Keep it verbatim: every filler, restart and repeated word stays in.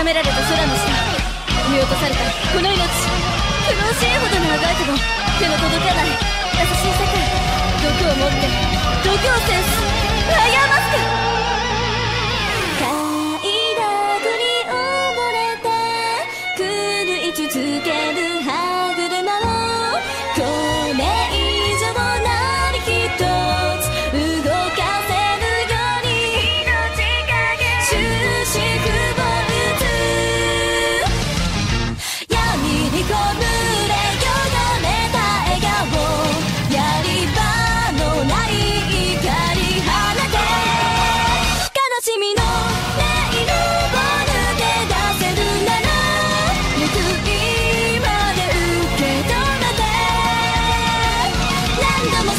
められた空の下、見落とされたこの命、苦しいほどのあがいても手の届かない優しい世界、毒を持って毒を制すファイヤーマスク。快楽に溺れて狂い続ける歯車を、これ以上何一つ動かせるように終止符を打つ。闇にこぶれよがめた笑顔、やり場のない怒り放て、悲しみの音色を抜け出せるなら報いまで受け止めて、何度も